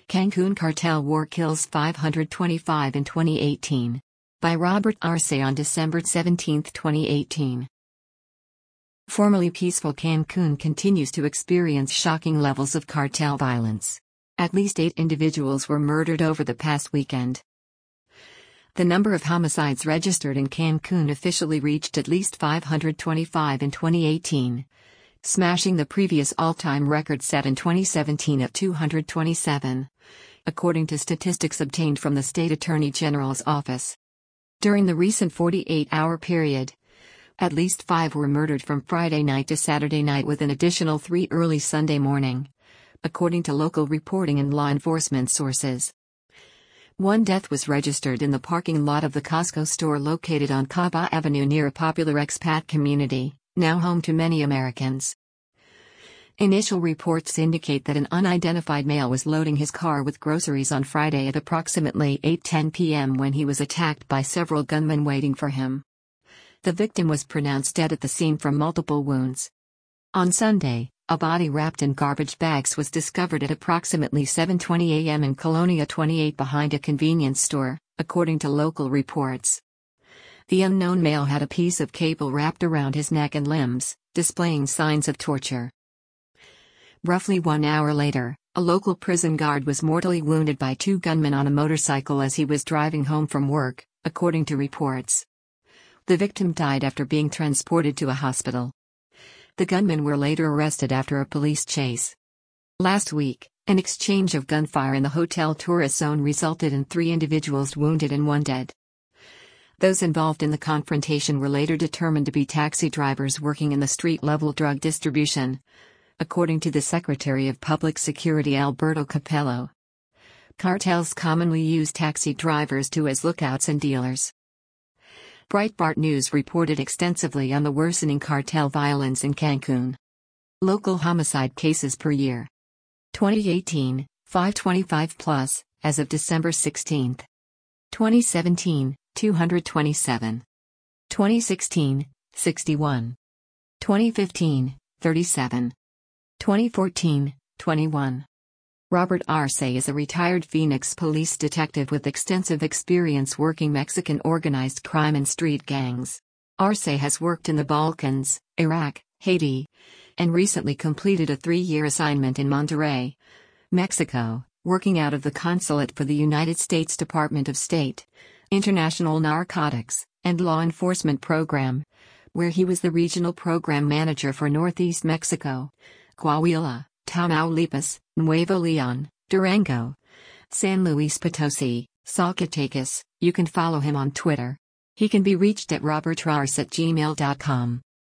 Cancun Cartel War Kills 525 in 2018. By Robert Arce on December 17, 2018. Formerly peaceful Cancun continues to experience shocking levels of cartel violence. At least 8 individuals were murdered over the past weekend. The number of homicides registered in Cancun officially reached at least 525 in 2018, smashing the previous all-time record set in 2017 of 227, according to statistics obtained from the State Attorney General's office. During the recent 48-hour period, at least 5 were murdered from Friday night to Saturday night, with an additional 3 early Sunday morning, according to local reporting and law enforcement sources. 1 death was registered in the parking lot of the Costco store located on Caba Avenue near a popular expat community, now home to many Americans. Initial reports indicate that an unidentified male was loading his car with groceries on Friday at approximately 8:10 p.m. when he was attacked by several gunmen waiting for him. The victim was pronounced dead at the scene from multiple wounds. On Sunday, a body wrapped in garbage bags was discovered at approximately 7:20 a.m. in Colonia 28 behind a convenience store, according to local reports. The unknown male had a piece of cable wrapped around his neck and limbs, displaying signs of torture. Roughly 1 hour later, a local prison guard was mortally wounded by 2 gunmen on a motorcycle as he was driving home from work, according to reports. The victim died after being transported to a hospital. The gunmen were later arrested after a police chase. Last week, an exchange of gunfire in the hotel tourist zone resulted in 3 individuals wounded and 1 dead. Those involved in the confrontation were later determined to be taxi drivers working in the street-level drug distribution, according to the Secretary of Public Security Alberto Capello. Cartels commonly use taxi drivers as lookouts and dealers. Breitbart News reported extensively on the worsening cartel violence in Cancun. Local homicide cases per year. 2018, 525 plus, as of December 16. 2017, 227. 2016, 61. 2015, 37. 2014, 21. Robert Arce is a retired Phoenix police detective with extensive experience working Mexican organized crime and street gangs. Arce has worked in the Balkans, Iraq, Haiti, and recently completed a 3-year assignment in Monterrey, Mexico, working out of the Consulate for the United States Department of State, International Narcotics, and Law Enforcement Program, where he was the regional program manager for Northeast Mexico, Coahuila, Tamaulipas, Nuevo Leon, Durango, San Luis Potosi, Zacatecas. You can follow him on Twitter. He can be reached at robertarce@gmail.com.